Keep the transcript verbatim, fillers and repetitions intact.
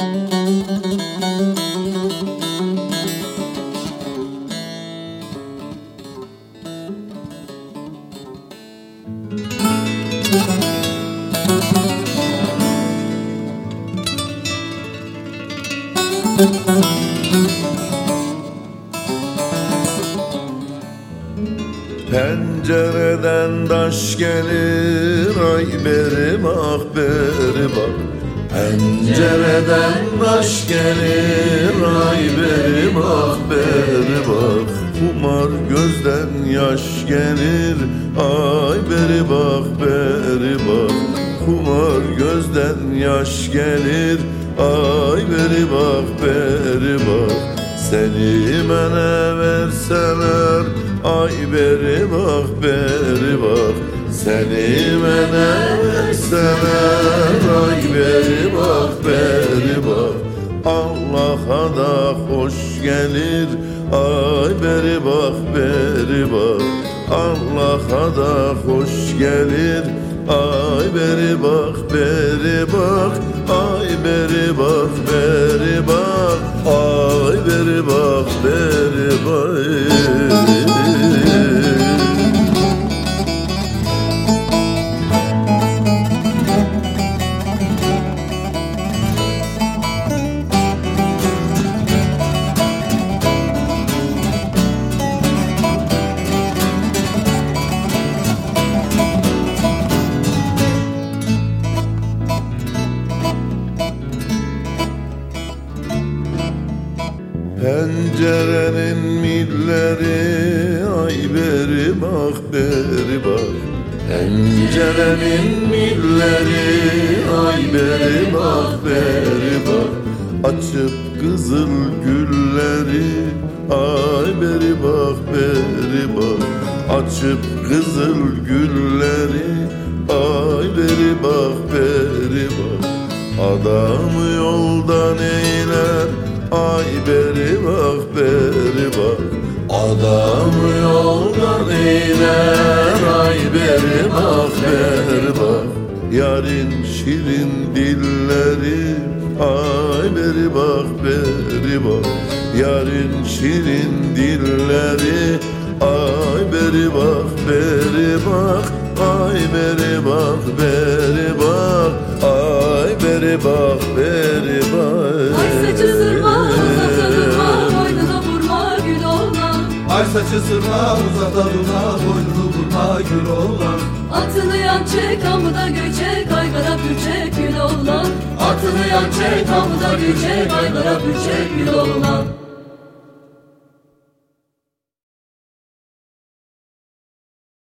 Pencereden taş gelir, ay beri bak beri bak. Pencereden taş gelir, ay beri bak beri bak. Kumar gözden yaş gelir, ay beri bak beri bak. Kumar gözden yaş gelir, ay beri bak beri bak. Seni bana verseler, ay beri bak beri bak. Seni bana verseler, ay beri bak beri bak. Allah'a da hoş gelir, ay beri bak beri bak. Allah'a da hoş gelir, ay beri bak beri bak. Ay beri bak beri bak, ay beri bak beri bak. Pencerenin milleri, ay beri bak beri bak. Pencerenin milleri, ay beri bak beri bak. Açıp kızıl gülleri, ay beri bak beri bak. Açıp kızıl gülleri, ay beri bak beri bak. Adamı yoldan eyler, ay beri bak beri bak. Adamı yoldan eyler, ay beri bak beri bak. Yarın şirin dilleri, ay beri bak beri bak. Yarın şirin dilleri, ay beri bak beri bak. Ay beri bak beri bak. Ay beri bak beri bak. Ay saçı sırma uzakta durma, boynuna vurma gül oğlan. Ay saçı sırma uzakta durma, boynunu vurma gül oğlan. Atını yan çek, amuda göçek, aygara bürçek gül oğlan. Atını yan çek, amuda göçek, aygara bürçek gül oğlan.